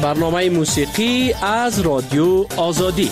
برنامه موسیقی از رادیو آزادی.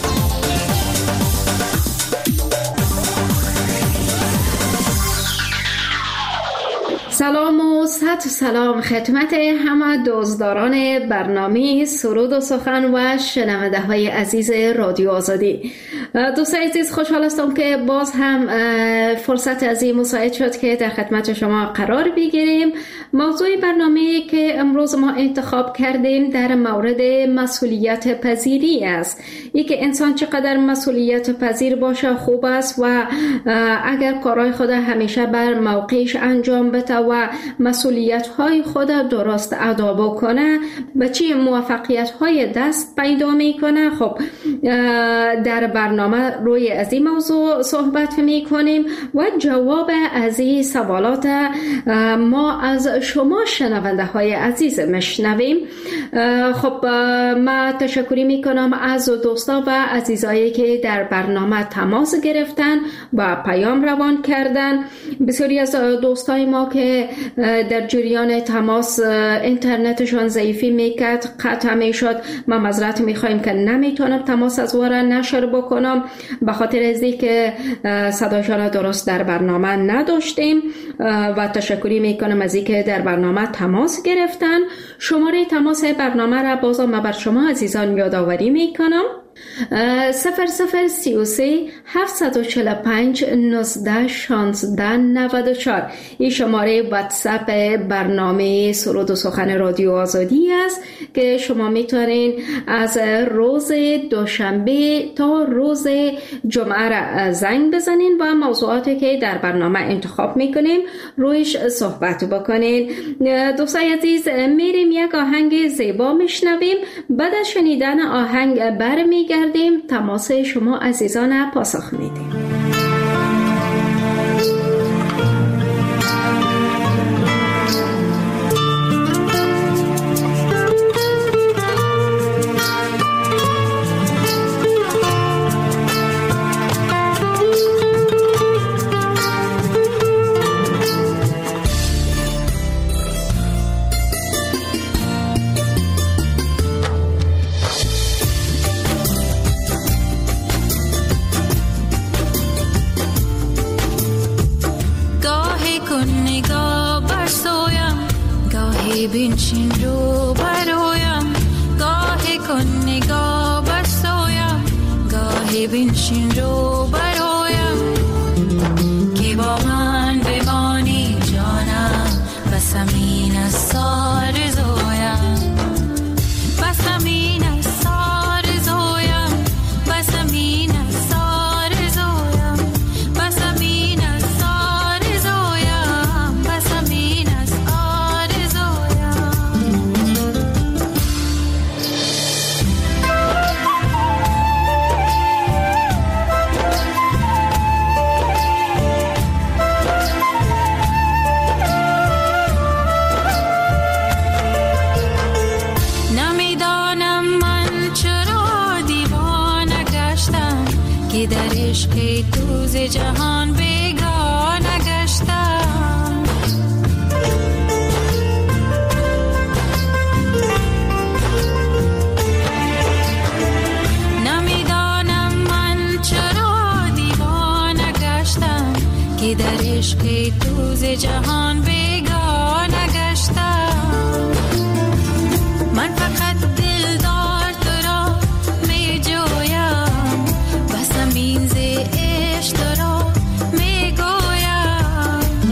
سلام و صد سلام خدمت همه دوستداران برنامه سرود و سخن و شنونده های عزیز رادیو آزادی. دوستان عزیز، خوشحال هستم که باز هم فرصت از این مساعد شد که در خدمت شما قرار بگیریم. موضوع برنامه که امروز ما انتخاب کردیم در مورد مسئولیت پذیری است. اینکه انسان چقدر مسئولیت پذیر باشه خوب است و اگر کارهای خود همیشه بر موقعش انجام بده و مسئولیت های خود درست ادا بکنه و چی موفقیت های دست پیدا میکنه. خب در برنامه روی از این موضوع صحبت میکنیم و جواب از این سوالات ما از شما شنونده های عزیز میشنویم. خب ما تشکری میکنم از دوستا و عزیزایی که در برنامه تماس گرفتن و پیام روان کردن. بسیاری از دوستای ما که در جریان تماس اینترنتشون ضعیفی میکرد، قطع میشد. ما معذرت میخوایم که نمیتونم تماس از واره نشر بکنم به خاطر از اینکه صداشان درست در برنامه نداشتیم و تشکری میکنم از اینکه در برنامه تماس گرفتن. شماره تماس برنامه را بازم بر شما عزیزان یادآوری میکنم: 0033 745 19 16 94. این شماره واتساپ برنامه سرود و سخن رادیو آزادی است که شما میتونین از روز دوشنبه تا روز جمعه را زنگ بزنین و موضوعاتی که در برنامه انتخاب میکنیم رویش صحبت بکنین. دوستای عزیز، میریم یک آهنگ زیبا میشنویم. بعد از شنیدن آهنگ برمیگردیم تماس شما عزیزان پاسخ میدیم. بنشین رو برایم، گاهی کن نگاه برسایم، گاهی بنشین رو برایم، که با من بمانی جانم، بس همین از سار زویم، بس همین از سار زویم، بس همین از سار زویم، بس همین از سار زویم، بس همین از در عشق تو ز جهان بیگانه گشتم، نمیدانم من چرا دیوانه گشتم، که در عشق تو ز جهان بیگانه گشتم. من فقط دلدار تو را می جویم، بس همین ز عشق تو را می گویم،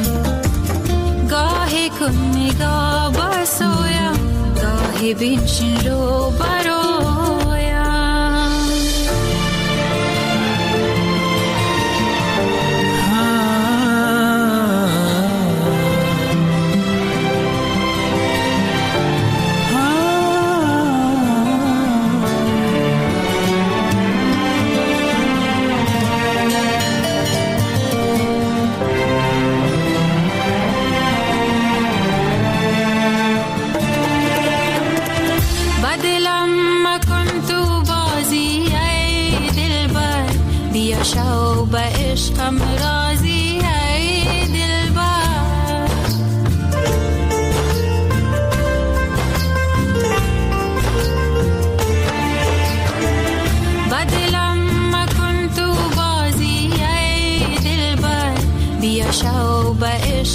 گاهی کن نگاه برسویم، گاهی بنشین رو برایم. شو به عشقم راضی ای دلبر،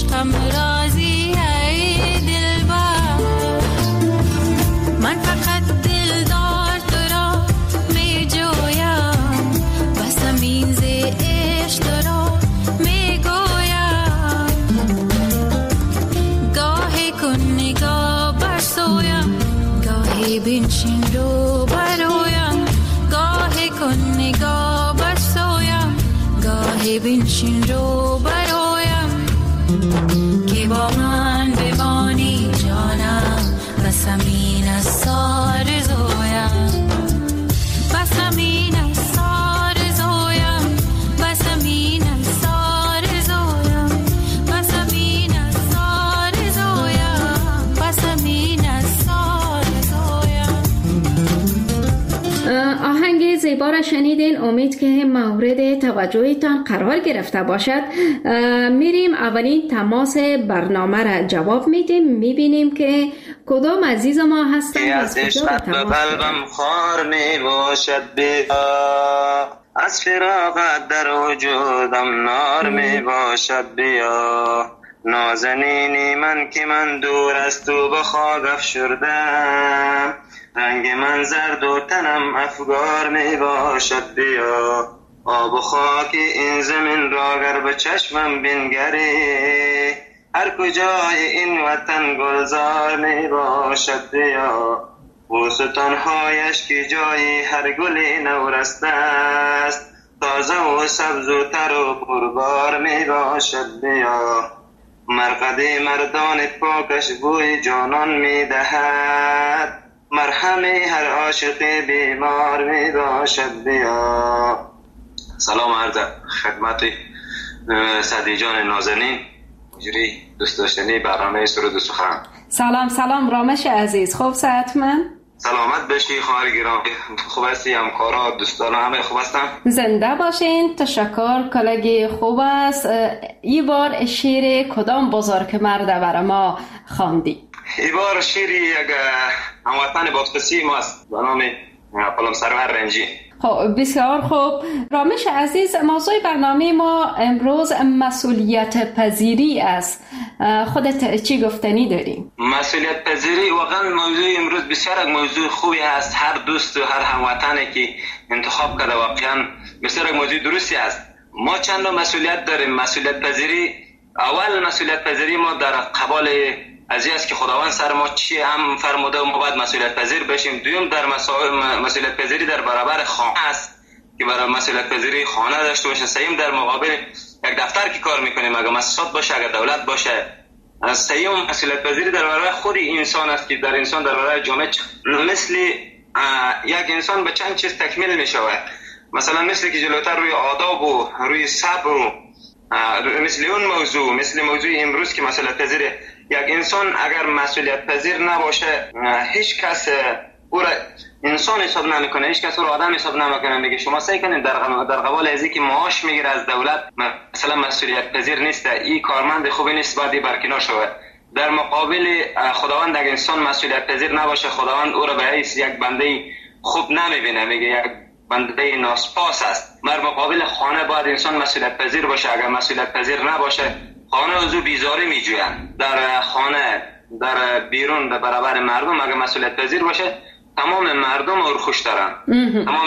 عشقم راضی ای دلبر من فقط دلدار تو را می جویم بس میز عشق تو را می گویم گاهی کن نگاه بر سویم گاهی بنشین رو برویم گاهی کن نگاه بر سویم گاهی بنشین رو برویم که با من بمانی جانم بس همین از سار زویم بس همین از سار زویم بس همین از سار زویم بس همین از سار زویم بس همین از سار زویم. آهنگ زیبا را شنیدین. امید که مورد توجهتان قرار گرفته باشد. میریم اولین تماس برنامه را جواب میدیم، میبینیم که کدام عزیز ما هستند. از عشقت به قلبم خار میباشد بیا از فراقت در وجودم نار میباشد بیا نازنینی من که من دور از تو به خاک افشردم رنگ من زرد و تنم افگار می باشد بیا آب و خاک این زمین را گر به چشمم بنگری هر کجای این وطن گلزار می باشد بیا بوستانهایش که جای هر گلی نورسته است تازه و سبز و تر و پربار می باشد بیا مرقد مردان پاکش بوی جانان می دهد مرهم هر عاشق بیمار می باشد بیا. سلام عرض خدمت سعدی جان نازنین مجری دوست داشتنی برنامه سرود و سخن. سلام رامش عزیز، خوب صحتمند؟ سلامت باشی خواهر گرامی، خوب هستی؟ همکارا دوستان همه خوب هستن؟ زنده باشین. تشکر، کلگی خوب است. این بار شعر کدام بزرگ مرد برای ما خواندی؟ این بار شعری یک هموطن بادغیسی ماست به نام پلم سرور رنجی. خب بسیار خوب. رامش عزیز، موضوع برنامه ما امروز مسئولیت پذیری است. خودت چی گفتنی داری؟ مسئولیت پذیری واقعا موضوع امروز بسیار یک موضوع خوبی است. هر دوست و هر هموطنی که انتخاب کرده واقعا بسیار یک موضوع درستی است. ما چند نوع مسئولیت داریم. مسئولیت پذیری، اول مسئولیت پذیری ما در قبال از این است که خداوند سر ما چی هم فرموده و ما باید مسئولیت پذیر بشیم. دوم در مسئولیت پذیری در برابر خانه است که برای مسئولیت پذیری خانه داشته باشه. سوم در مقابل یک دفتر که کار میکنیم، اگر مؤسسات باشه، اگر دولت باشه. سوم مسئولیت پذیری در برابر خود انسان است که در انسان در برابر جامعه مثل یک انسان به چند چیز تکمیل میشود. مثلا مثل که جلوتر روی آداب و روی صبر و مثل اون مثل موضوع امروز که مسئولیت پذیر یک انسان اگر مسئولیت پذیر نباشه هیچ کس او را انسان حساب نمیکنه، هیچ کس او را آدم حساب نمیکنه. میگه شما سعی کنید در قبال ازی که معاش میگیره از دولت مثلا مسئولیت پذیر نیست، این کارمند خوبی نیست، باید برکنار شود. در مقابل خداوند اگر انسان مسئولیت پذیر نباشه، خداوند او را به حیث یک بنده خوب نمیبینه، میگه یک بنده ناسپاس است. در مقابل خانه باید انسان مسئولیت پذیر باشه. اگر مسئولیت پذیر نباشه خانه از او بیزاری میجویند. در خانه در بیرون در برابر مردم اگر مسئولیت پذیر باشه تمام مردم او خوش دارن. تمام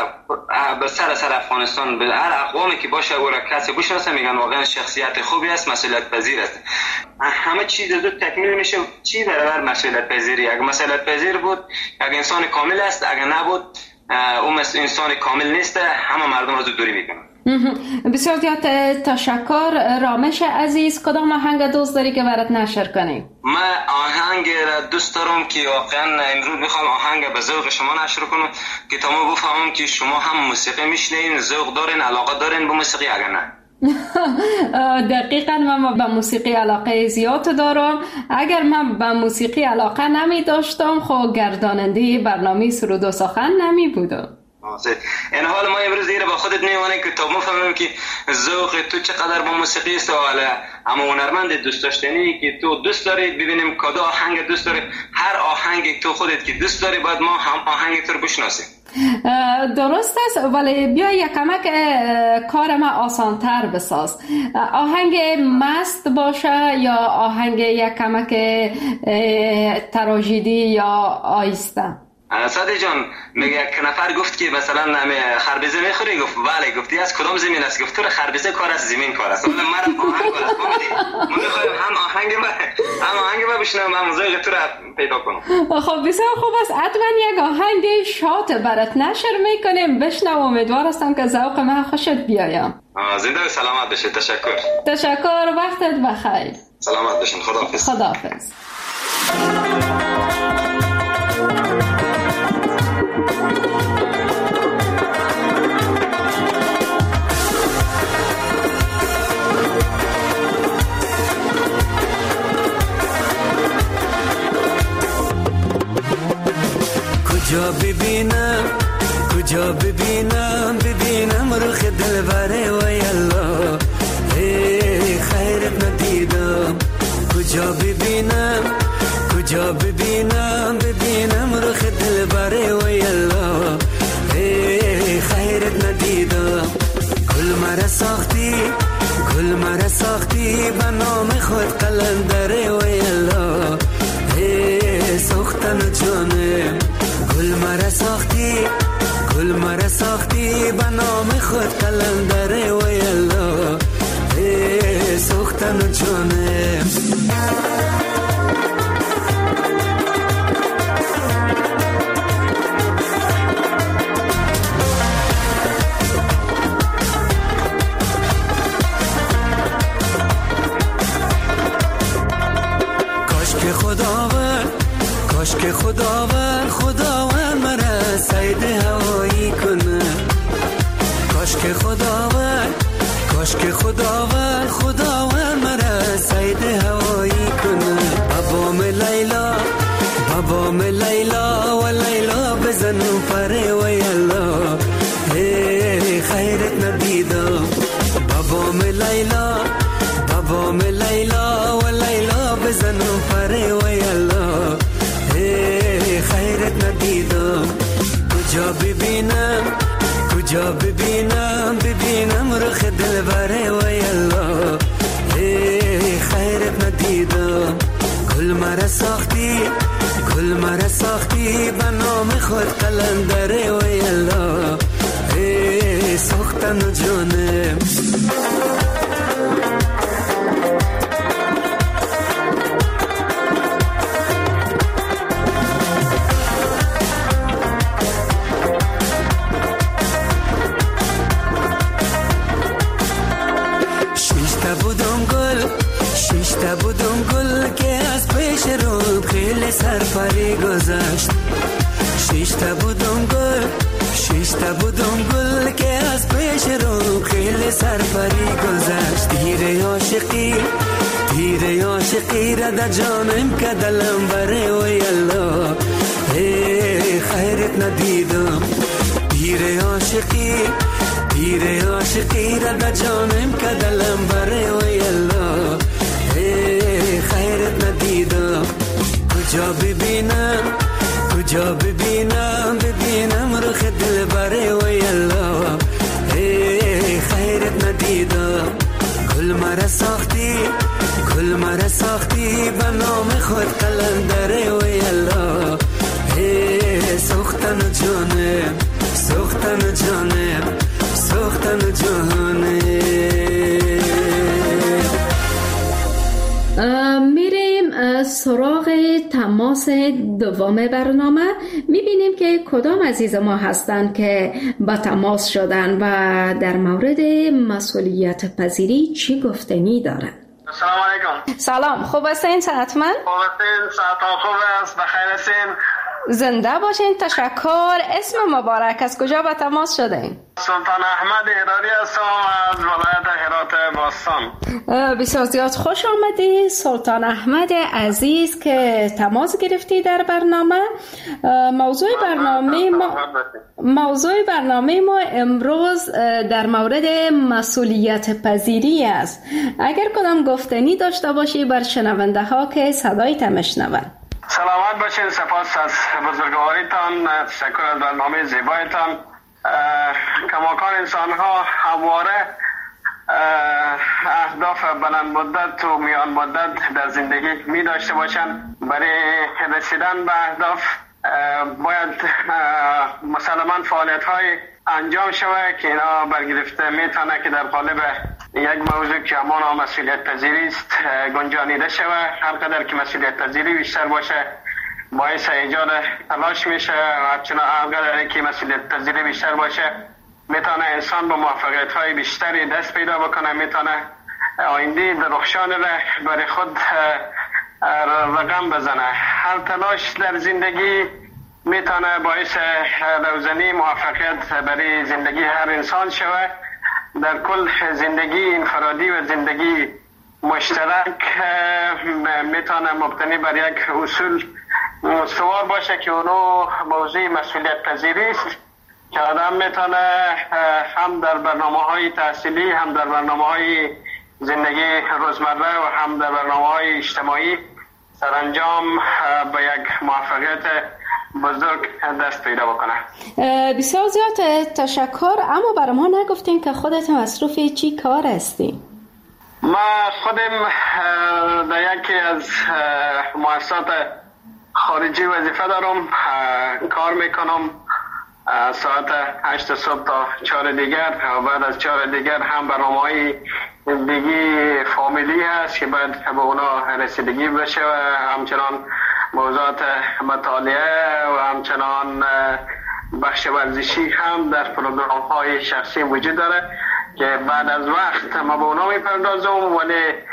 به سر افغانستان به هر اقوامی که باشه او را کسی بشناسه میگن واقعا شخصیت خوبی است، مسئولیت پذیر است. همه چیز زود تکمیل میشه. چی برابر مسئولیت پذیری؟ اگر مسئولیت پذیر بود یک انسان کامل است، اگر نبود اون انسان کامل نیست، همه مردم از او دوری میکنن. بسیار زیاد تشکر. رامش عزیز، کدام آهنگ دوست داری که برات نشر کنیم؟ من آهنگ را دوست دارم که واقعا امروز میخوام آهنگ به ذوق شما نشر کنم که تا ما بفهمم که شما هم موسیقی میشنین، ذوق دارین، علاقه دارین به موسیقی. اگر نه دقیقاً من به موسیقی علاقه زیاد دارم. اگر من به موسیقی علاقه نمی داشتم خب گرداننده برنامه سرود و سخن نمی بودم. این حال ما امروز دیگه با خودت میمونه که تا مفهمم که ذوق تو چقدر با موسیقی است و اما هنرمند دوست داشتنی که تو دوست داری. ببینیم کدام آهنگ دوست داری. هر آهنگی تو خودت که دوست داری باید ما هم آهنگ تو رو بشناسیم. درست است، ولی بیا یکمک کار ما آسانتر بساز. آهنگ مست باشه یا آهنگ یکمک تراژدی یا آیسته؟ ساده جان میگه یک نفر گفت که مثلا خربزه میخوری، گفت بله. گفتی از کدام زمین است؟ گفت تو خربزه کار است، زمین کار است. ولی مرا آهنگ کار است. ما میخوایم هم آهنگ ما بشنویم، هم موزیک تو را پیدا کنم. خب بسیار خوب است، حتما یک آهنگ شاد برات نشر میکنیم، بشنو. امیدوار هستم که ذوق ما خوشت بیایم. زنده و سلامت باشید. تشکر، وقتت بخیر. سلامت باشین. خداحافظ. خداحافظ. کجا ببینم رخ دلبره و یلا خیرت ندیدم. کجا ببینم رخ دلبره و یلا خیرت ندیدم. گل مرا ساختی به نام خود قلندره و یلا ساختن جانم. گل مرا ساختی به نام خود قلندره و یلا ساختن جانم. کاش که خداوند مرا سید هوایی کنه. کاش که خداوند مرا سید هوایی کنه. بابام لیلا و لیلا بزنو پره و یلا خیرت ندیدم. بابام لیلا و لیلا بزنو پره و یلا خیرت ندیدم. کجا ببینم رخ دلبره و یلا خیرت ندیدم. گل مرا ساختی به نام خود قلندره و یلا ساختن جانم. شیشته بودم گل که از پیش رو خیلی سرپری گذشت. شیشته بودم گل که از پیش رو خیلی سرپری گذشت. تیر عاشقی را در جانم که دلم بره و یلا خیرت ندیدم. تیر عاشقی را در جانم که دلم بره و یلا خیرت ندیدم. کجا ببینم رخ دلبره و یلا خیرت ندیدم. گل مرا ساختی به نام خود قلندره و یلا ساختن جانم. میریم سراغ تماس دوم برنامه. میبینیم که کدام عزیز ما هستند که با تماس شدن و در مورد مسئولیت پذیری چی گفتنی دارن. سلام علیکم. سلام، خوب هستین صحتمند؟ خوب هستین، صحتان خوب است، بخیر هستین؟ زنده باشین. تشکر. اسم مبارک، از کجا با تماس شدین؟ سلطان احمد هراری هستم از ولایت هرات باستان. بسیار زیاد خوش آمدی سلطان احمد عزیز که تماس گرفتی در برنامه. موضوع برنامه ما امروز در مورد مسئولیت پذیری است. اگر کدام گفتنی داشته باشی بر شنونده ها که صدایت میشنون. سلامت باشین. سپاس از بزرگواریتان، تشکر از برنامه زیبایتان. کماکان انسان ها همواره اهداف بلند مدت و میان مدت در زندگی می داشته باشند. برای رسیدن به اهداف باید مسلماً فعالیت های انجام شود که اینا برگرفته میتونه که در قالب یک موضوع که همان مسئولیت پذیری است گنجانیده شود. هر قدر که مسئولیت پذیری بیشتر باشه باعث ایجاد تلاش میشه و همچنان هر قدر که مسئولیت پذیری بیشتر باشه میتونه انسان با موفقیت های بیشتری دست پیدا بکنه، میتونه آینده درخشان را برای خود رقم بزنه. هر تلاش در زندگی میتونه باعث روزنی موفقیت برای زندگی هر انسان شود. در کل زندگی انفرادی و زندگی مشترک میتونه مبتنی بر یک اصول استوار باشه که اونو موضوع مسئولیت پذیری است که آدم میتونه هم در برنامه‌های تحصیلی، هم در برنامه‌های زندگی روزمره و هم در برنامه‌های اجتماعی سرانجام به یک موفقیت بزرگ دست پیدا بکنه. بسیار زیاد تشکر. اما برای ما نگفتین که خودت مصروف چی کار هستی؟ ما خودم در یکی از مؤسسات خارجی وظیفه دارم، کار میکنم ساعت 8 صبح تا 4 دیگر و بعد از 4 دیگر هم برنامه‌های دیگه فامیلی هست که باید به اونا رسیدگی بشه و همچنان موضوعات مطالعه و همچنان بخش ورزشی هم در پروگرام های شخصی وجود داره که بعد از وقت ما به اونا میپردازم، ولی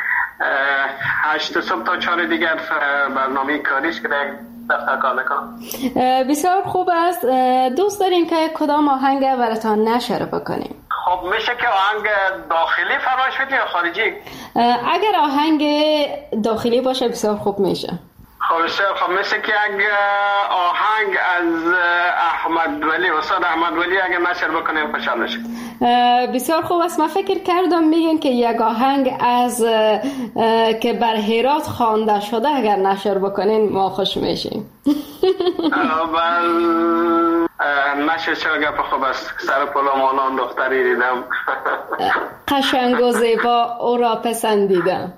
8 صبح تا 4 دیگر برنامه کاریش که دفتر کار میکنم. بسیار خوب است. دوست داریم که کدام آهنگ براتان نشر بکنیم؟ خب میشه که آهنگ داخلی فرمایش بدی یا خارجی؟ اگر آهنگ داخلی باشه بسیار خوب میشه. خب مثل که یک آهنگ از احمد ولی، استاد احمد ولی اگه نشر بکنیم خوشحال میشه. بسیار خوب است. من فکر کردم میگن که یک آهنگ از که بر هرات خوانده شده اگر نشر بکنین ما خوش میشیم. نشر چرا گپ خوب است. سر پلومانان دختری دیدم قشنگ و زیبا او را پسندیدم.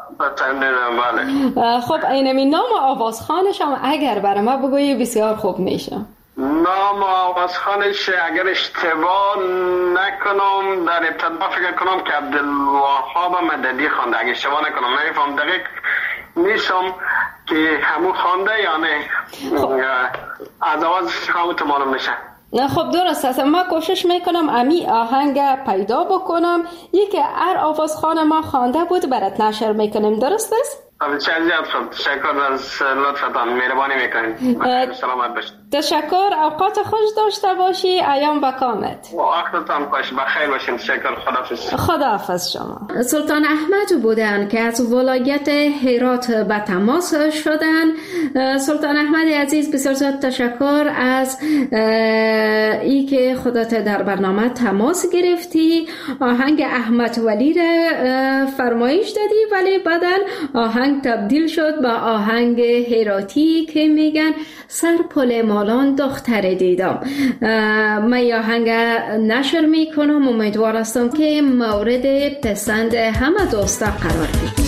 بله. خب اینمی نام آوازخوانش هم اگر برای ما بگویی بسیار خوب میشه. نام آوازخوانش اگر اشتباه نکنم در ابتدا فکر کنم که عبدالوهاب مددی خوانده، اگر اشتباه نکنم، نمیفهم دقیق نیستم که همون خوانده یا نه. از آواز خواهمت معلوم نشه. خب درست است. ما کوشش میکنم امی آهنگ پیدا بکنم، یکی هر آوازخوان ما خوانده بود برات نشر میکنیم. درست است؟ تشکر از لطفتان، مهربانی میکنید. سلامت باشید. تشکر. اوقات خوش داشته باشی. ایام بکامت. وقتتان خوش. بخیر باشین. تشکر. خداحافظ. خداحافظ شما. سلطان احمد بودن که از ولایت هرات به تماس شدن. سلطان احمد عزیز بسیار زیاد تشکر از ای که خودت در برنامه تماس گرفتی. آهنگ احمد ولی را فرمایش دادی ولی بعدن آهنگ تبدیل شد به آهنگ هراتی که میگن سر پل مالان دختر دیدم. من آهنگ نشر میکنم. امیدوار هستم که مورد پسند همه دوستا قرار بگیرد.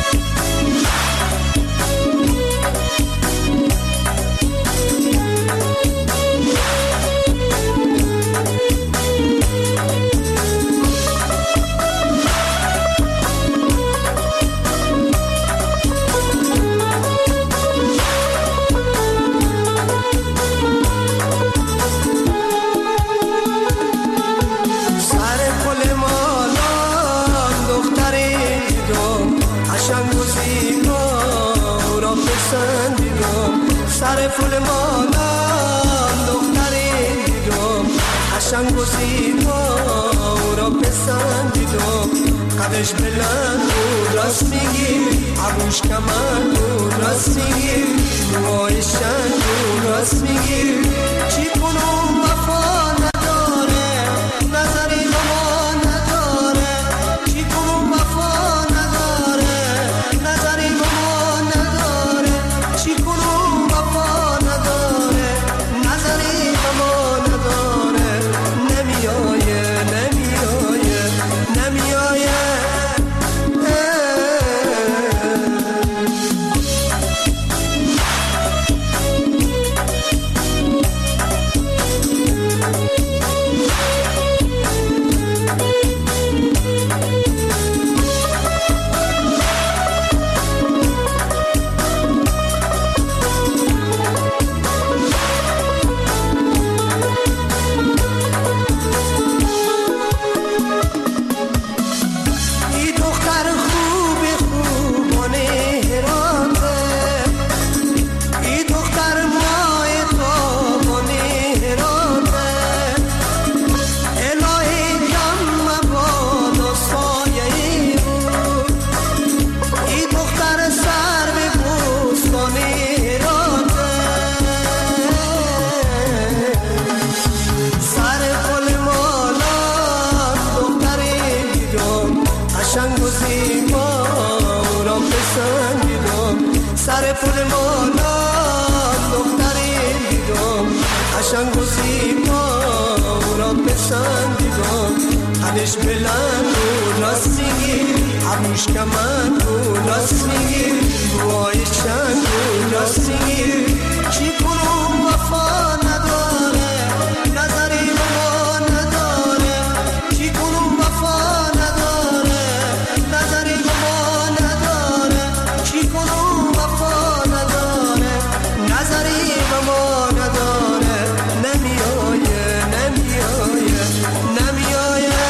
سر پل مالان دختری دیدم، قشنگ و زیبا را پسندیدم. قدش بلند بود راست میگی، عروش کمند بود راست میگی، موهای شنگ بود راست میگی. چی کنم وفا نداره، نظری با ما نداره. چی کنم وفا نداره، نظری با ما نداره. چی کنم پسندیدم قدش بلند و راست میگی عروش کمند و راست میگی روهای چند و راست میگی چی کنم وفا نداره نظری به ما نداره چی کنم وفا نداره نظری به ما نداره چی کنم وفا نداره نظری به ما نداره نمیآیه نمیآیه نمیآیه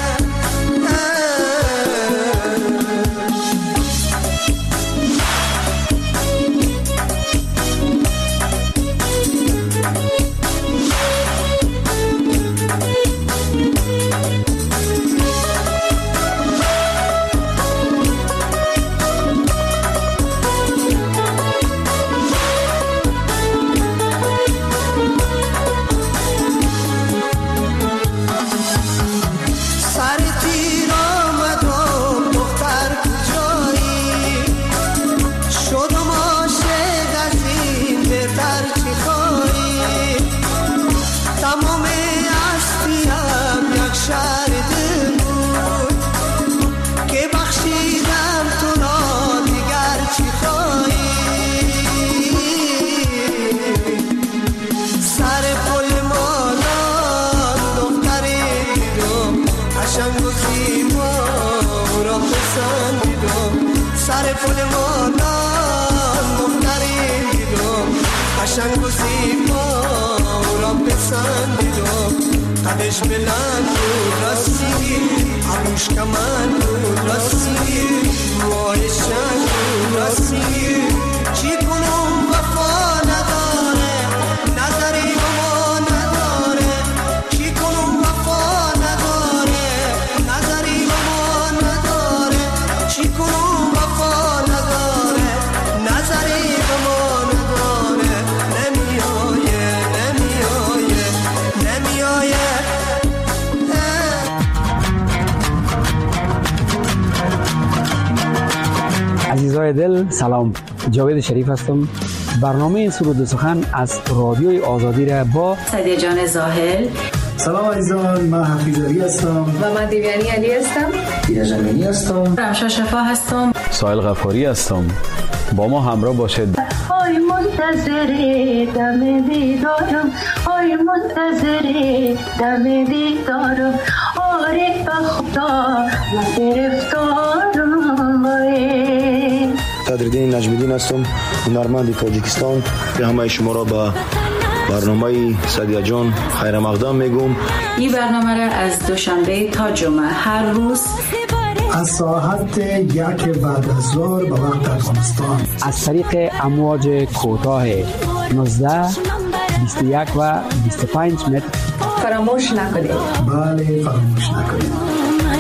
قشنگ و زیبا را پسندیدم قدش بلند و راستی عروش کمند و راستی روهای شنگ و راستی چی کنم وفا نداره نظری به ما نداره چی کنم وفا نداره نظری به ما نداره چی کنم وفا نداره نظری به ما عزیزای دل سلام، جاوید شریف هستم. برنامه سرود و سخن از رادیوی آزادی را با سعدیه جان زاهل. سلام عزیزان، من حفیظ علی هستم و من دیویانی علی هستم. دینا جمعی هستم. رمشا شفا هستم. سایل غفاری هستم. با ما همراه باشید. آی منتظر دم دیدارم، آی منتظر دم دیدارم، آره به خدا من گرفتارم. قدردین نجمیدین هستم، هنرمند تاجیکستان. به همه شما را به برنامه سعدیه جان خیر مقدم میگم. این برنامه را از دوشنبه تا جمعه هر روز از ساعت 1 بعد از ظهر به وقت افغانستان از طریق امواج کوتاه 19 21 و 25 متر فراموش نکنید. بله فراموش نکنید.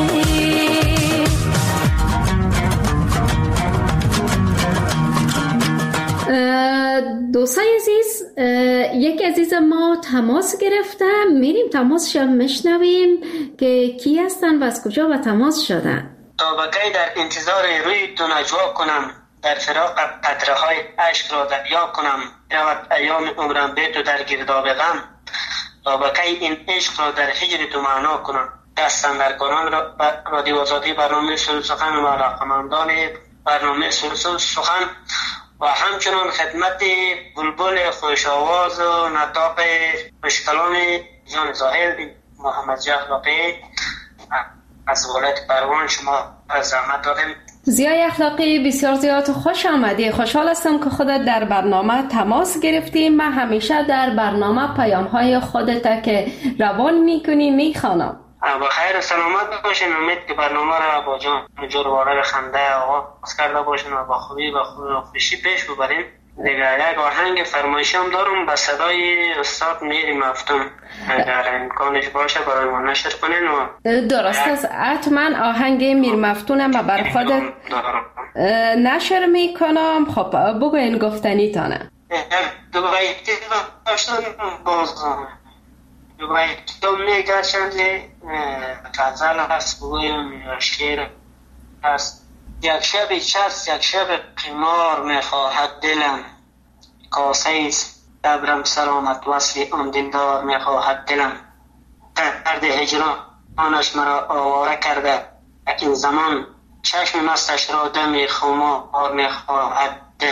دوستای عزیز، یک عزیز ما تماس گرفته، میریم تماسش میشنویم که کی هستن و از کجا به تماس شدن. تا بکی در انتظار روی تو نجوا کنم، در فراق قطره های عشق را دریا کنم، رود ایام عمرم به تو در گرداب غم، تا بکی این عشق را در هجر تو معنا کنم. دستن در کاران رادیو آزادی برنامه سرود سخن و علاقمندان برنامه سرود سخن و همچنان خدمت بلبل خوش آواز و نطاق خوشکلام جان زاهل محمد اخلاقی از ولایت پروان شما از زحمت دادیم. ضیای اخلاقی بسیار زیاد خوش آمدی. خوشحال هستم که خودت در برنامه تماس گرفتی. من همیشه در برنامه پیام های خودت که روان میکنی میخوانم. با خیر و سلامت باشین. امید که برنامه را با جان جورواره خنده آغاز کرده باشین و با خوبی و خوشی پیش ببرین. دیگه یک آهنگ فرمایشی هم دارم به صدای استاد میر مفتون، اگر امکانش باشه برای ما نشر کنین. و درست است، حتما آهنگ میر مفتونم بر خودت نشر میکنم. خب بگوین گفتنی تانه. دو بیتی داشتن بازم دو بیتی میگه چند غزل هست بگویم یا شعر هست. یک شب چست یک شب قمار میخواهد دلم، کاسه ایست دبرم سلامت وصل آن دلدار میخواهد دلم. درد هجرانش مرا آواره کرده، این زمان چشم مستش را دم خمار میخواهد.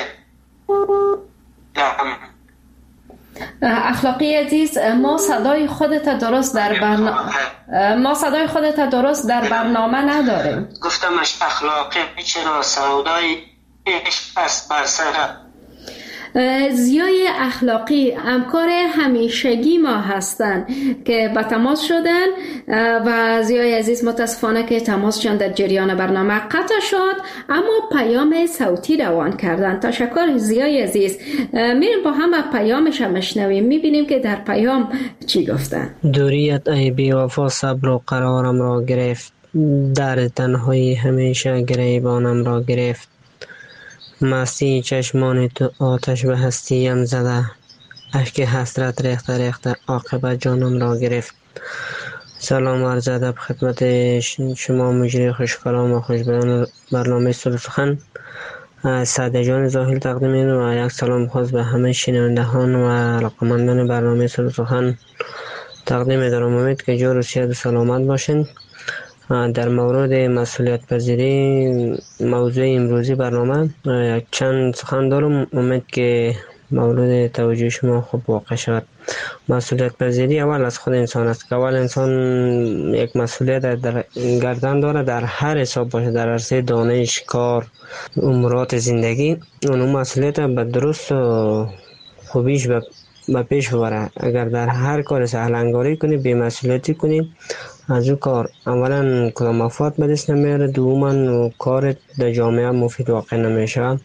اخلاقی عزیز، ما صدای خودت درست در برنامه نداریم. گفتمش اخلاقی چرا؟ سودای عشق است بر سر. ضیای اخلاقی همکار همیشگی ما هستند که به تماس شدن و ضیای عزیز متاسفانه که تماسشان در جریان برنامه قطع شد، اما پیام صوتی روان کردن. تشکر ضیای عزیز. میریم با هم پیامش هم مشنویم، میبینیم که در پیام چی گفتن. دوریت ای بی وفا صبر و قرارم را گرفت، در تنهایی همیشه گریبانم را گرفت، مستی چشمان تو آتش به هستیم زده، اشک حسرت ریخته ریخته عاقبت جانم را گرفت. سلام عرض ادب خدمت شما مجری خوشکلام و خوشبیان برنامه صلح سخن. سعدی جان زاهل تقدیم این و یک سلام خاص به همه شنوندگان و علاقمندان برنامه صلح سخن تقدیم دارم. امید که جور و صحت و سلامت باشین. در مورد مسئولیت پذیری موضوع امروزی برنامه چند سخن دارم، امید که مورد توجه شما خوب واقع شود. مسئولیت پذیری اول از خود انسان است که اول انسان یک مسئولیت در گردن داره، در هر حساب باشه، در عرصه دانش، کار، امورات زندگی، اون مسئولیت به درست و خوبیش به پیش ببره. اگر در هر کار سهل انگاری کنی، بی مسئولیتی کنی، از او کار اولا کدام مفاد به دست نمیاره، دوما کار در جامعه مفید واقع نمیشه.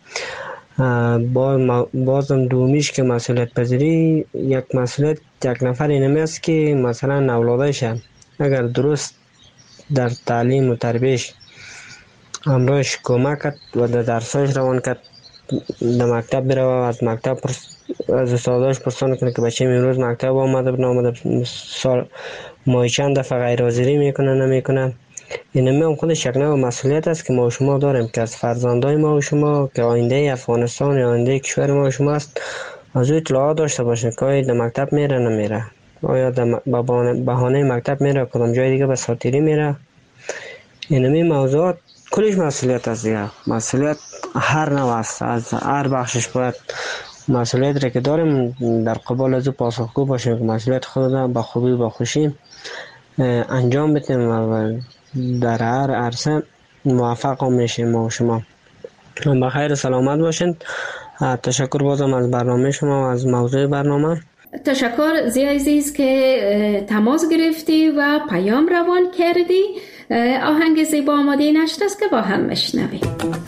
بازم دومیش که مسئولیت پذیری یک مسئولیت یک نفر اینمی است که مثلا اولادش اگر درست در تعلیم و تربیش همراهش کمک کرد و در درساش روان کرد، در مکتب بره و از مکتب از استاداش پرسان کنه که بچه امروز مکتب آمده نامده، سال ماهی چند دفعه غیر حاضری میکنه نمیکنه. اینمی هم خودش یک نوع مسئولیت است که ما و شما داریم که از فرزندای ما و شما که آینده افغانستان یا آینده کشور ما و شما است، از او اطلاعات داشته باشیم که آیا در مکتب میره نمیره، آیا در بهانه مکتب میره کدام جای دیگه به ساتیری میره. اینمی موضوعات کلش مسئولیت است دیگه. مسئولیت هر نوع است، از هر بخشش باید مسئولیت را که داریم در قبال از او پاسخگو باشیم که مسئولیت خود را با خوبی و با خوشی انجام بدیم و در هر عرصه موفق میشیم ما و شما. بخیر سلامت باشین. تشکر بازم از برنامه شما و از موضوع برنامه. تشکر ضیای عزیز که تماس گرفتی و پیام روان کردی. آهنگ زیبا آماده نشر است که با هم مشنویم.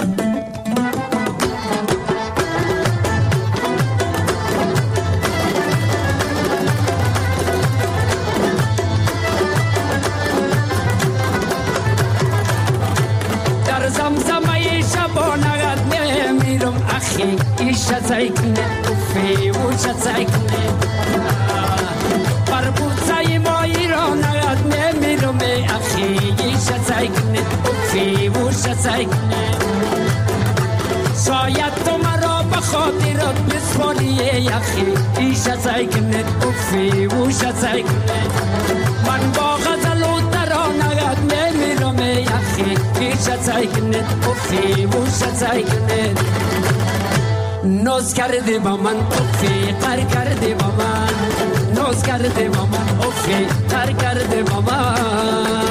ایشا زایکنه افی وشا زایکنه بربوزای ما ایران نگاد نمیرم اخی ایشا زایکنه افی وشا زایکنه شاید تو مرا بخاطرت بسپاری اخی ایشا زایکنه افی وشا زایکنه من با غزل و تران نگاد نمیرم اخی ایشا زایکنه افی وشا زایکنه نوز کرده با من افی قر کرده با من نوز کرده با من افی قر کرده با من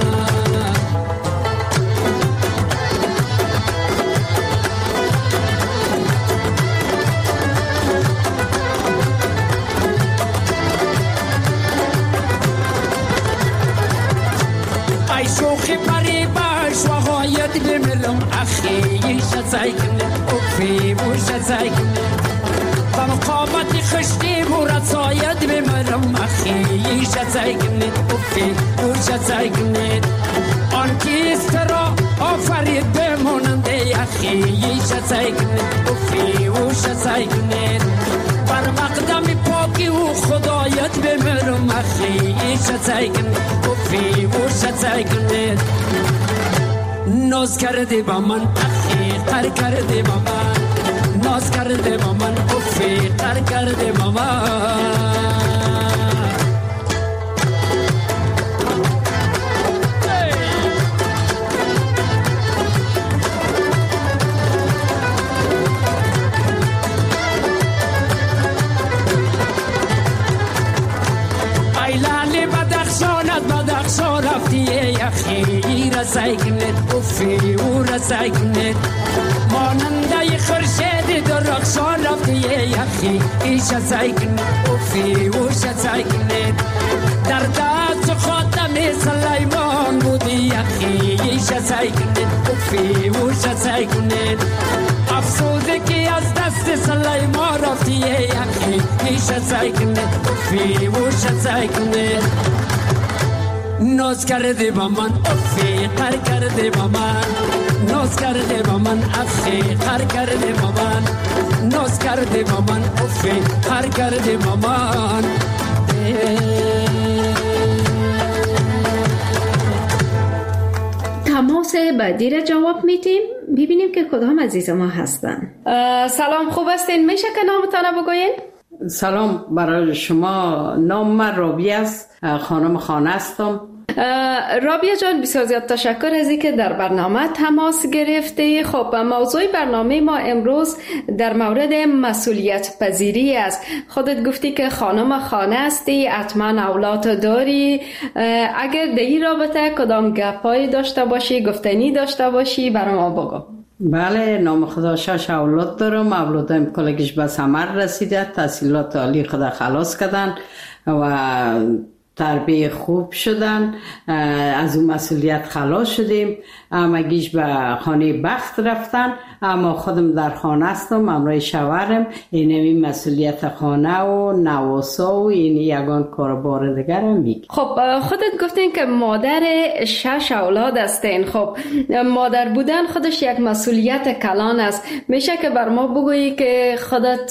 ای شوخی پری باش و غایت بملم اخی شزایکنه افی و شزایکنه با مقامت خشتی مرسایت بمرم اخی شزایکنه افی و شزایکنه آن کیست را آفرید بموننده اخی شزایکنه افی و شزایکنه بر مقدم پاکی و خدایت بمرم اخی شزایکنه افی و شزایکنه ناز کرده با من اخی قر کرده با من ناز کرده با من افی قر کرده با من یخی رسیگنت افی و رسیگنت ماننده خورشید درخشان رفتی یخی ایش رسیگنت افی و رسیگنت در دست خاتم سلیمان بودی یخی ایش رسیگنت افی و رسیگنت افسوده که از دست سلیمان رفتی یخی ایش رسیگنت افی و رسیگنت ناز کرده با من افی قر کرده با من ناز کرده با من افی قر کرده با من ناز کرده با من افی قر کرده با من تماس بعدی را جواب میدیم. ببینیم که کدام عزیز ما هستن. سلام، خوب هستین؟ میشه که نامتان بگوین؟ سلام برای شما. نام من رابیه است، خانم خانه هستم. رابیه جان، بسیار زیاد تشکر از اینکه در برنامه تماس گرفته. خب موضوع برنامه ما امروز در مورد مسئولیت پذیری است. خودت گفتی که خانم خانه هستی، حتما اولاد داری. اگر در این رابطه کدام گپایی داشته باشی، گفتنی داشته باشی، برای ما بگو. بله، نام خدا 6 اولاد دارم. اولادایم کلگیش به ثمر رسیده، تحصیلات عالی خدا خلاص کردن و تربیه خوب شدن. از اون مسئولیت خلاص شدیم. همگیش به خانه بخت رفتن، اما خودم در خانه هستم همراه شوهرم. این مسئولیت خانه و نواسا و این یگان کاربار دیگر هم میگه. خب خودت گفتین که مادر 6 اولاد هستین. خب مادر بودن خودش یک مسئولیت کلان است. میشه که بر ما بگویی که خودت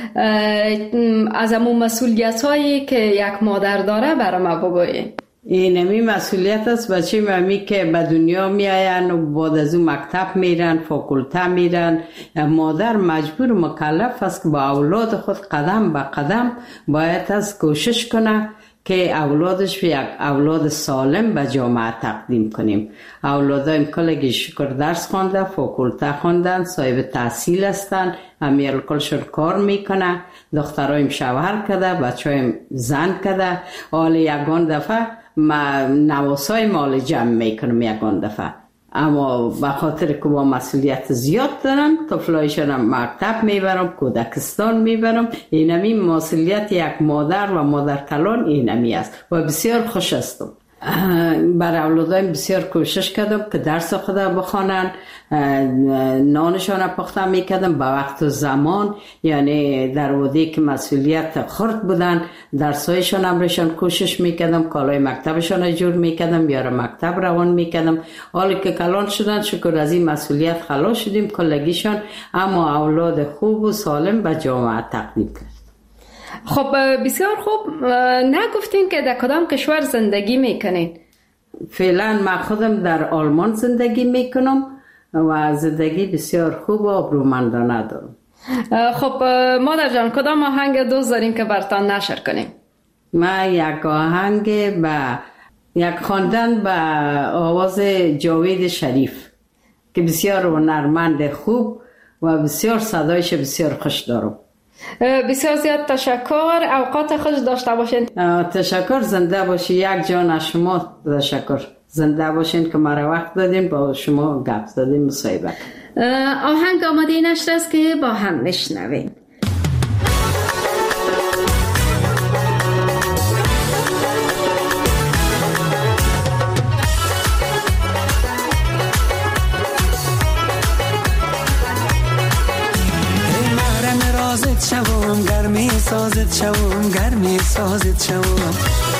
از همون مسئولیت هایی که یک مادر داره برای ما بگویی؟ اینمی مسئولیت است. بچه ممی که به دنیا می آین و بعد از اون مکتب میرن، فاکولته میرن، مادر مجبور مکلف است که با اولاد خود قدم به قدم باید از کوشش کنه که اولادش یک اولاد سالم به جامعه تقدیم کنیم. اولادایم کلگی شکر درس خونده، فاکولته خوندن، صاحب تحصیل هستن، امیر کلشون کار میکنه، دخترایم شوهر کرده، بچه‌ایم زن کرده. حال یگان دفعه نواسای مال جمع میکنم یگان دفعه، اما به خاطر که با مسئولیت زیاد دارن طفلایشون هم مکتب میبرم، کودکستان میبرم. اینمی مسئولیت یک مادر و مادر کلان اینمی است و بسیار خوش هستم. بر اولادایم بسیار کوشش کردم که درس خدا بخوانن، نانشان پخته میکردم به وقت و زمان. یعنی در وقتی که مسئولیت خرد بودن درسایشان امرشان کوشش میکردم، کالای مکتبشان جور میکردم، بیار مکتب روان میکردم. حالی که کلان شدن شکر از این مسئولیت خلاص شدیم کلگیشان، اما اولاد خوب و سالم به جامعه تقدیم کرد. خب بسیار خوب. نگفتین که در کدام کشور زندگی میکنین؟ فعلا من خودم در آلمان زندگی میکنم و زندگی بسیار خوب و آبرومندانه دارم. خب مادر جان، کدام آهنگ دوست دارین که براتان نشر کنیم؟ من یک آهنگ یک خواندن به آواز جاوید شریف که بسیار هنرمند خوب و بسیار صدایش بسیار خوش دارم. بسیار زیاد تشکر. اوقات خوش داشته باشین. تشکر. زنده باشی. یک جان از شما تشکر. زنده باشین که مرا وقت دادین با شما گپ زدیم مصاحبه. آهنگ آماده نشر است که با هم بشنویم. شوم گرمی سازت شوم، گرمی سازت شوم.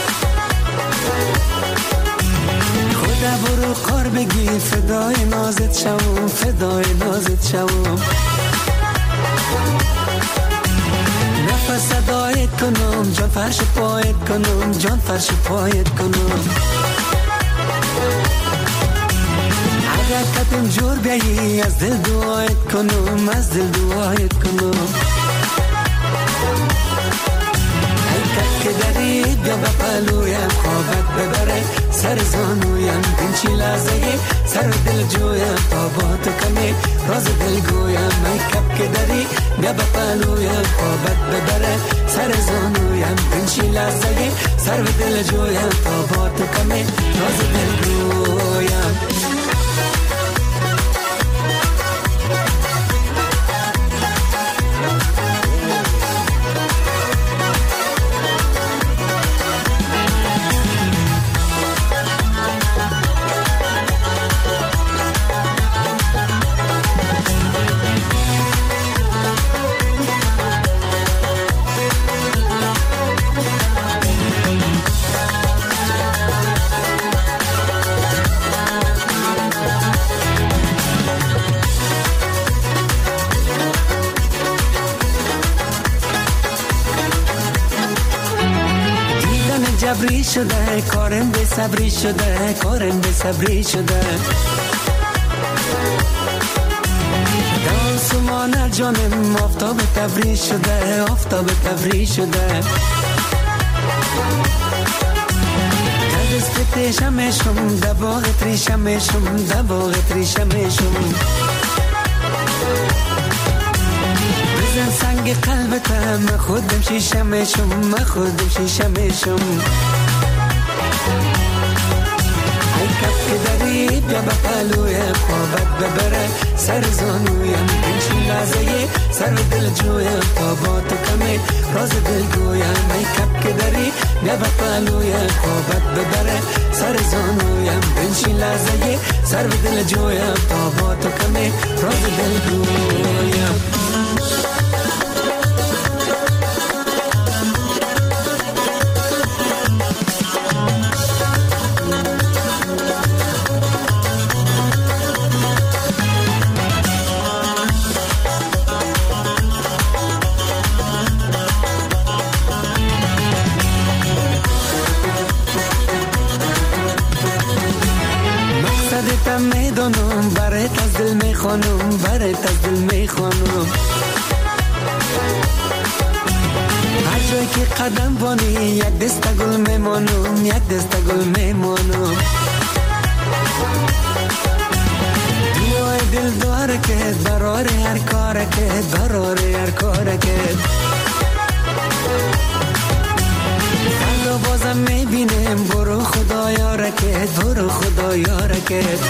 خدا برو کار بگی فدای نازت شوم، فدای نازت شوم. نفس صدایت کنم، جان فرش پایت کنم، جان فرش پایت کنم. اگر کتم جور بیایی از دل دعایت کنم، از دل دعایت کنم. که داری بیا با پلویم خوابت ببره سر زانویم پنچی لحظه سر دل جویم تا با تو کمی راز دل گویم. ای کب که داری بیا با پلویم خوابت ببره سر زانویم پنچی لحظه سر دل جویم تا با تو کمی راز دل گویم. صبری شده، کارم به صبری شده، کارم به صبری شده. دانسمان جانم آفتاب تبری شده، آفتاب تبری شده. دست تیشمشم دباغ تریشمشم، دباغ تریشمشم. بزن سنگ قلبتم، من خودم شیشمشم، من خودم شیشمشم. ای کف که داری بیا به پلوی خوابت ببره، سر زانویم بنشین لحظه، سر دل جویم تا با تو کمی راز دل گویم. ای کف که داری بیا به پلوی خوابت ببره، سر زانویم بنشین لحظه، سر دل جویم تا با تو کمی راز دل گویم. میدونم برات از دل میخوانم، برات از دل میخوانم. هر جایی که قدم بانی یک دسته گل میمانم، یک دسته گل میمانم. دوای دل داره که براره هر کاره که، براره هر کاره که. بازم میبینم برو خدایا رکت، برو خدایا رکت.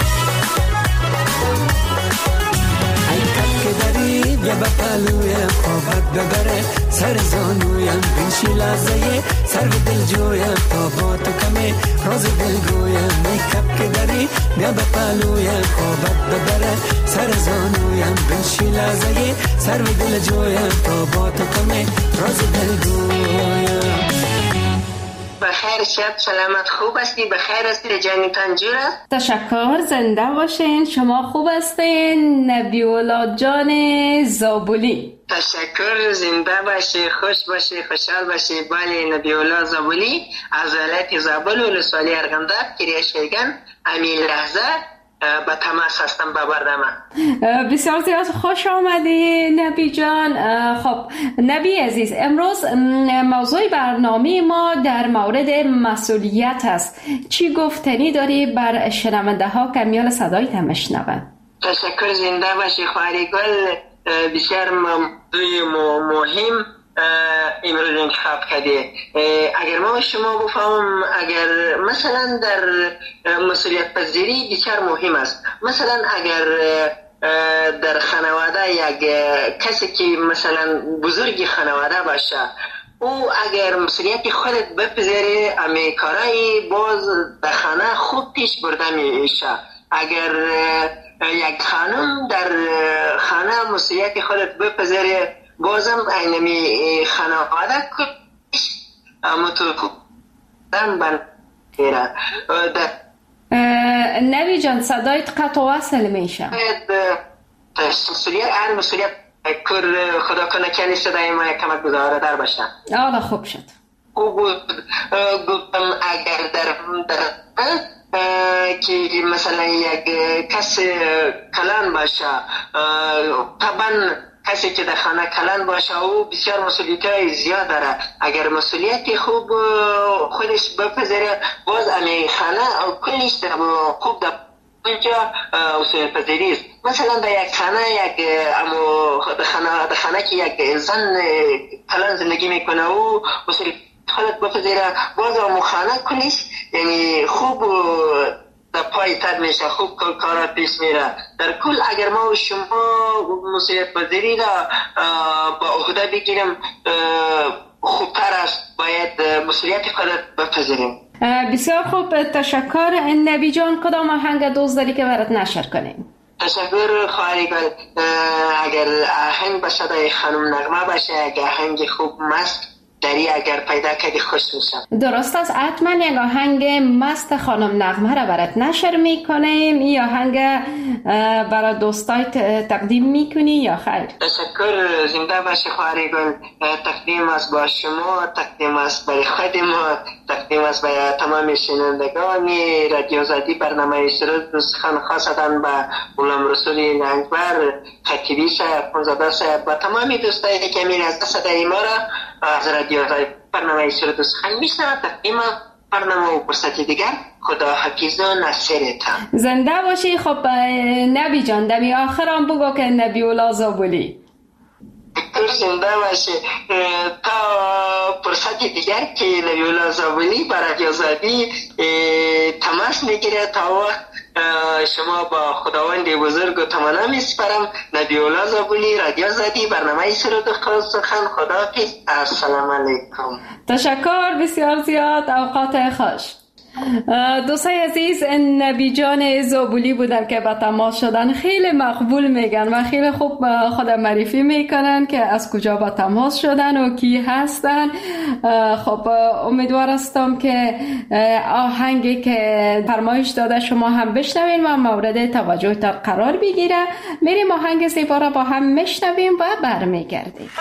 ای کف که داری بیا به پلوی خوابت ببره، سر زانویم بنشین لحظه، سر دل جویم تا با تو کمی راز دل گویم. ای کف که داری بیا به پلوی خوابت ببره، سر زانویم بنشین لحظه، سر دل جویم تا با تو کمی راز دل گویم. بخیر شب، سلامت، خوب هستی؟ بخیر هستی؟ جانتان جور است؟ تشکر، زنده باشین. شما خوب هستین؟ نبی‌الله جان زابلی. تشکر، زنده باشی، خوش باشی، خوشحال باشی. بله، نبی‌الله زابلی از ولایت زابل ولسوالی ارغنداب کریه شیگان. همین لحظه با تماس هستم با برنامه. بسیار زیاد خوش آمدی نبی جان. خب نبی عزیز، امروز موضوع برنامه ما در مورد مسئولیت است. چی گفتنی داری بر شنونده ها که میال صدایت هم بشنون؟ تشکر، زنده باشی خواهری گل. بسیار موضوع مهم امروز انتخاب کرده. اگر ما شما بفهمم، اگر مثلا در مسئولیت پذیری بسیار مهم است. مثلا اگر در خانواده یک کسی که مثلا بزرگی خانواده باشه، او اگر مسئولیت خودت بپذیره، امی کارای باز در خانه خوب پیش برده میشه. اگر یک خانم در خانه مسئولیت خودت بپذیره، بازم اینمی خانواده کش متوقعم بنده. نبی جان صدایت قطع وصل میشه. مسئولیت خدا کنه که صدای ما کمک گذاره در باشه. آره خوب شد. گفتم اگر در که مثلا یک کس کلان باشه، طبعا کسی که در خانه کلان باشه او بسیار مسئولیت زیاد داره. اگر مسئولیت خوب خودش بپذیره، باز امی خانه کلش خوب در اونجا اصول پذیری است. مثلا در یک خانه در خانه که یک زن کلان زندگی میکنه، او مسئولیت خودت بپذیره، باز اما خانه کلش یعنی خوب در پای تر میشه، خوب کارا پیش میره. در کل اگر ما و شما مسئولیت پذیری را با عهده بگیریم، خوبتر است. باید مسئولیت خودت بپذیریم. بسیار خوب، تشکر نبی جان. کدام آهنگ دوست داری که برات نشر کنیم؟ تشکر خواهری گل. اگر آهنگ به صدای خانم نغمه باشه، اگر آهنگ خوب مست دری اگر پیدا کردی خوش میشم. درست است. حتما یک آهنگ مست خانم نغمه را برات نشر میکنیم. این آهنگ برای دوستای تقدیم میکنی یا خیر؟ تشکر. زنده باشی خواهری گل. تقدیم است با شما، تقدیم است برای خود ما، تقدیم است برای تمام شنوندگان رادیو آزادی. برنامه سرود سخن خاصتاً با غلام رسول لنگبر، خطیبی صاحب، پونزاده صاحب و تمام دوستایی که میرن از صدای ما را از رادیو آزادی برنامه سرود سخن میشنوند. تقدیم برنامه و فرصت دیگر. خدا حافظ و نصرتان. زنده باشی. خب نبی جان دمی آخرام بگو که نبی اولا زابلی. زنده باشی تا فرصت دیگر که نبی اولا زابلی برای آزادی تماس میگیره. تا وقت شما با خداوند بزرگ و تمنا میسپارم. نبی اولا زابلی، رادیو آزادی، برنامه سرود سخن. خداحافظ. السلام علیکم. تشکر بسیار زیاد. اوقات خوش. دوستای عزیز، نبی جان زابلی بودن که به تماس شدن. خیلی مقبول میگن و خیلی خوب خود معرفی میکنن که از کجا به تماس شدن و کی هستن. خب امیدوار هستم که آهنگی که فرمایش داده شما هم بشنوین و مورد توجهتان قرار بگیره. میریم آهنگ زیبا را با هم میشنویم و برمیگردیم.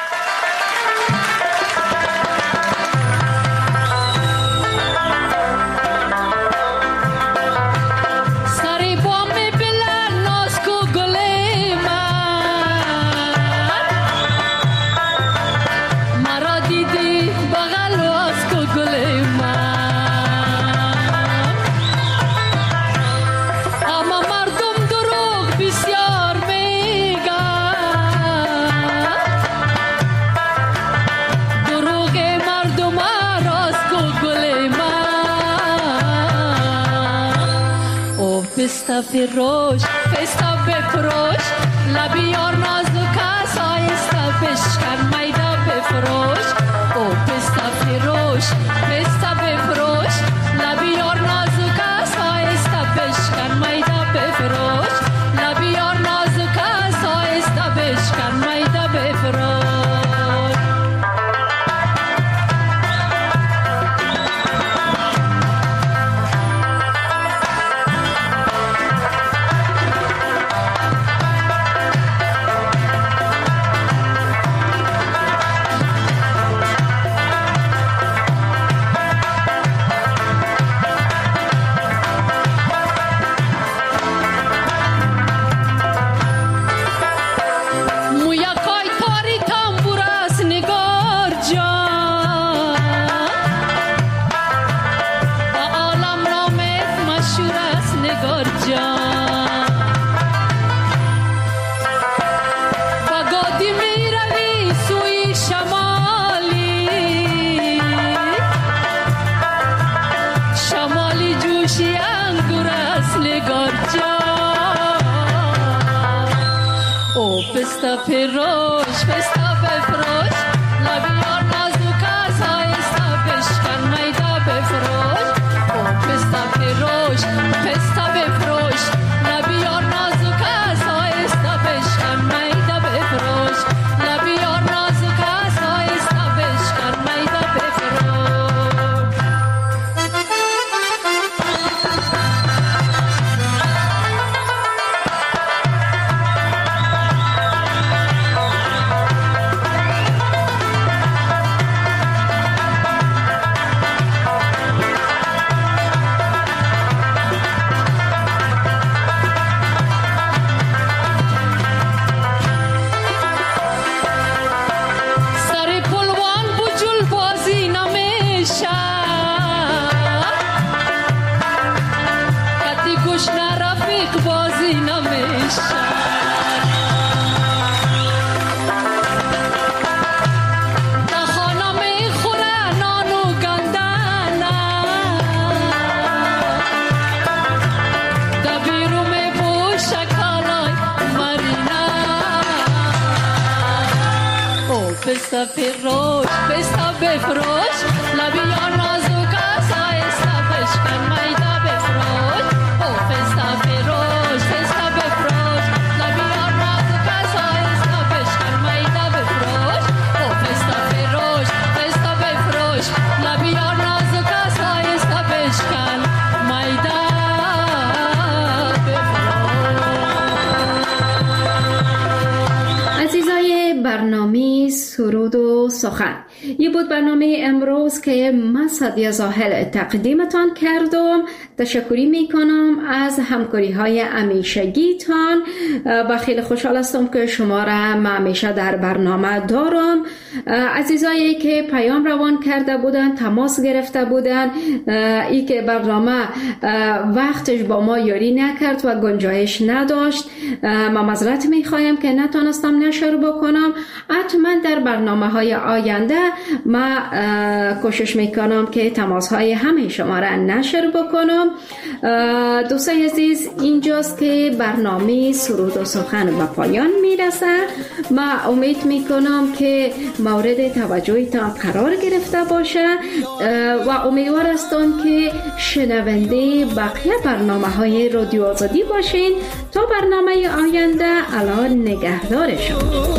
پستا فروش، پستا بفروش، لبی یار نازک است آیستا بشکن میدا بفروش. او پستا فروش، پستا بفروش، لبی یار نازک است آیستا بشکن میدا بفروش. لبی یار نازک است آیستا بشکن میدا بفروش. پستا فروش، پستا بفروش، لبی یار نازک است آیستا بشکن میدا بفروش. او پستا فروش، پستا بفروش، لبی یار نازک است آیستا بشکن میدا بفروش. لبی یار نازک است آیستا بشکن میدا بفروش. پستا فروش، پستا بفروش، لبی یار نازک است آیستا بشکن میدا بفروش. او پستا فروش، پستا بفروش، لبی یار نازک است آیستا بشکن میدا بفروش. او پستا فروش، پستا بفروش، سرود و سخن. یه بود برنامه امروز که من سعدیه زاهل تقدیمتان کردم. تشکری میکنم از همکاری های همیشگیتان و خیلی خوشحال هستم که شما را همیشه در برنامه دارم. عزیزایی که پیام روان کرده بودن، تماس گرفته بودن، ای که برنامه وقتش با ما یاری نکرد و گنجایش نداشت، ما معذرت میخوایم که نتونستم نشر بکنم. حتما در برنامه های آینده ما کوشش میکنم که تماس های همه شما را نشر بکنم. دوستای عزیز، اینجاست که برنامه سرود و سخن به پایان میرسه. ما امید میکنم که مورد توجهتان قرار گرفته باشه و امیدوار هستم که شنونده بقیه برنامه های رادیو آزادی باشین. تا برنامه آینده، الان نگهدار شما.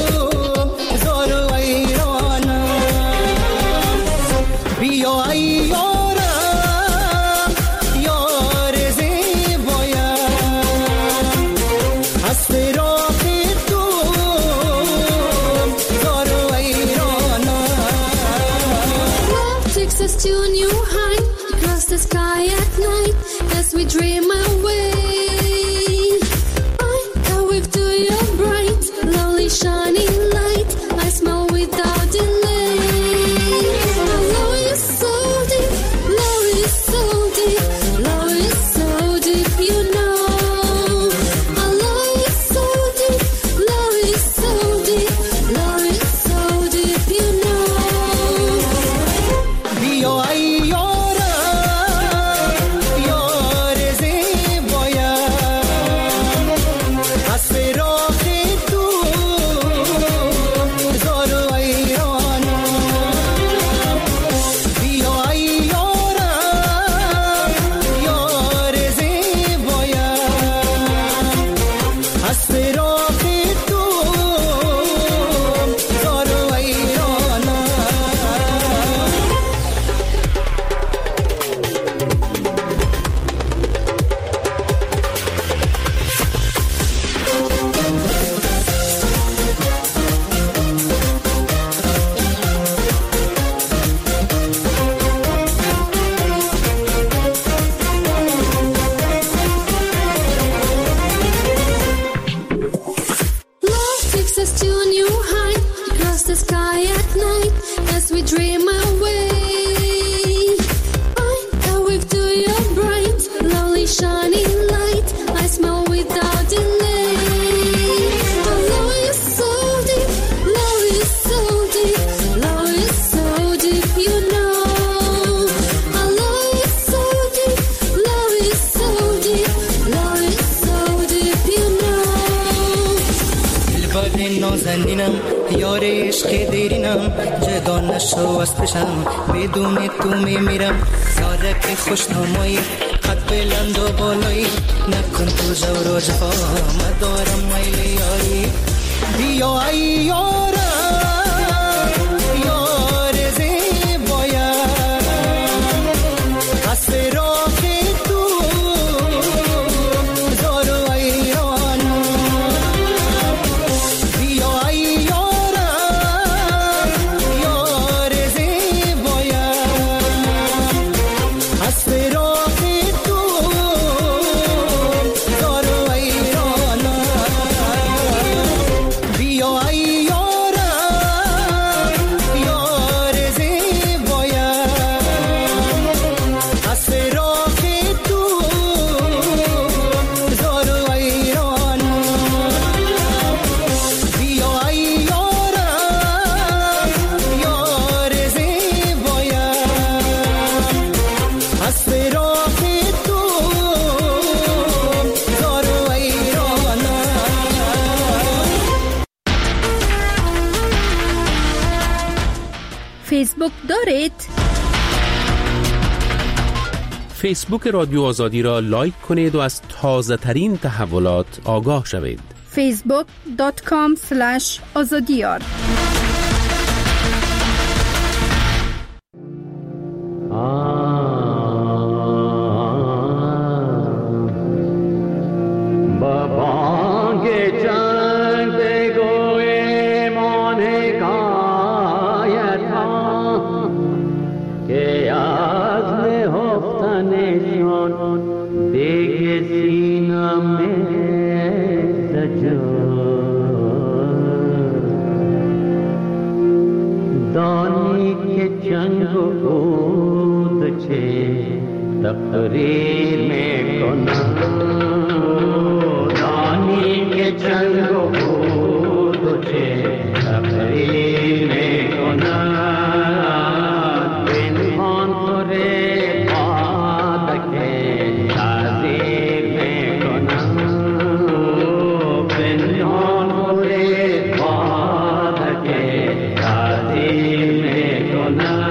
To a new height, across the sky at night, as we dream away. I go with to your bright, lonely shining light. I smile without delay. Our love is so deep, love is so deep, love is so deep, you know. Our love is so deep, love is so deep, love is so deep, you know. نازنینم یار عشق دیرینم جدا نشو از پیشم بدون تو میمیرم یارک خوشنمایی قد بلند و بالایی نکن تو جور و جفا مدارم میل یاری بیا ای یارم یار زیبایم از فراق تو زار و ایرانم بیا ای یارم یار زیبایم از فراق تو زار و ایرانم بیا ای یارم یار زیبایم از فراق تو زار و ایرانم بیا ای یارم یار زیبایم از فراق تو زار و ایرانم فیسبوک دارید؟ فیسبوک رادیو آزادی را لایک کنید و از تازه ترین تحولات آگاه شوید. facebook.com/azadiyar بانگ چند گوی مانگان تقریر میکنم دانی که جنگ و بود و چه تقریر میکنم پنهان خوره بادک تعذیر میکنم پنهان خوره بادک تعذیر میکنم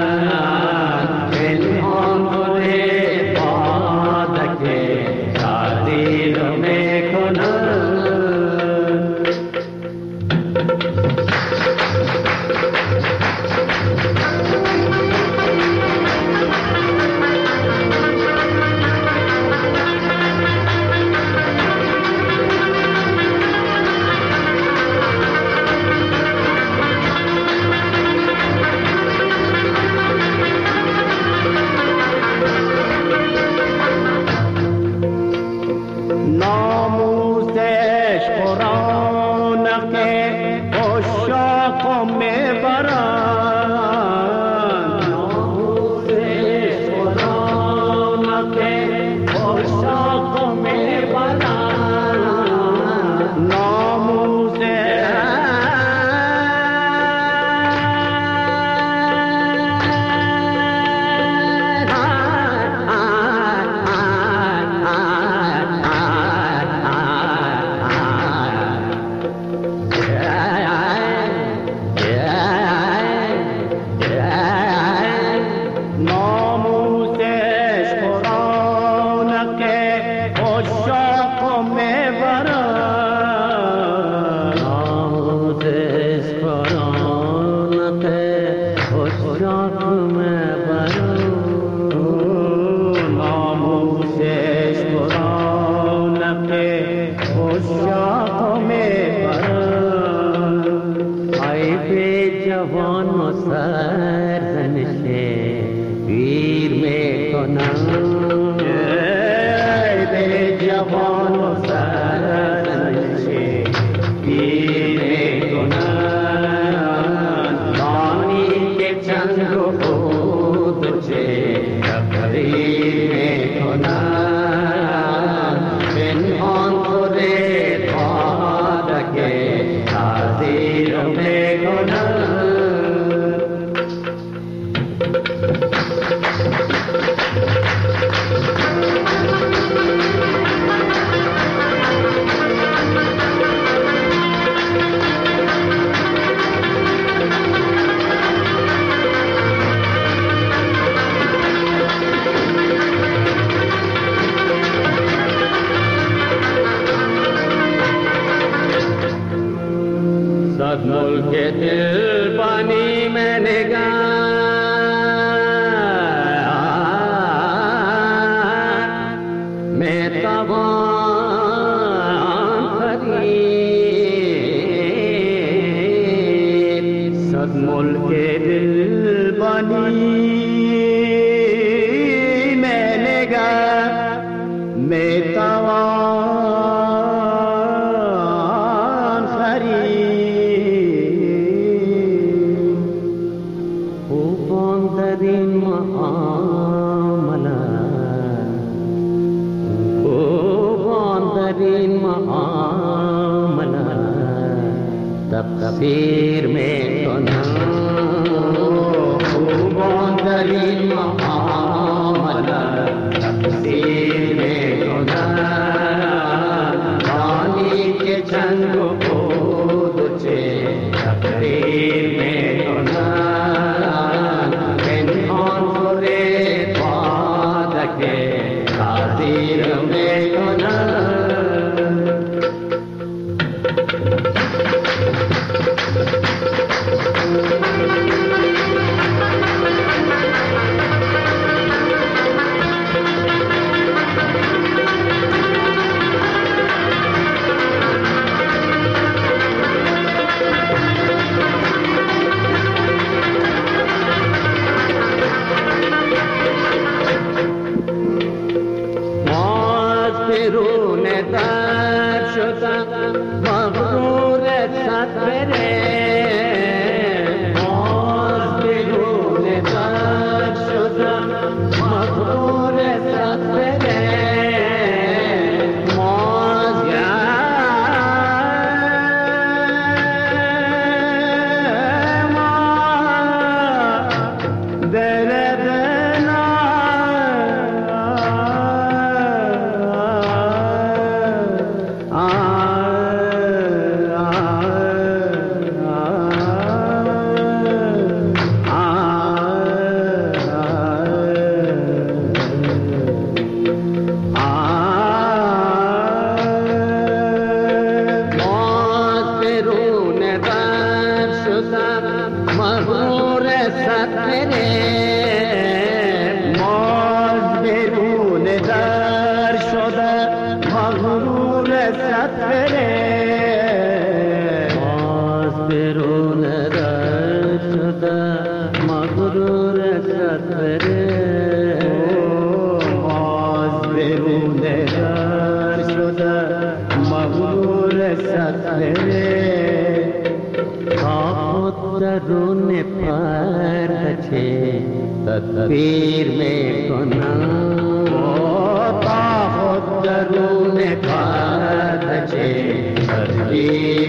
تقصیر میکنم خوبان در این معامله تقصیر میکنم دانی که چند و بود و چه تقریر میکنم پنهان خوره بادک تعذیر میکنم رسد بره باز برون در شده مغرور رسد بره باز برون در شده مغرور رسد بره تا خود درون پرده چه تدبیر میکنم تا خود درون پرده چه تدبیر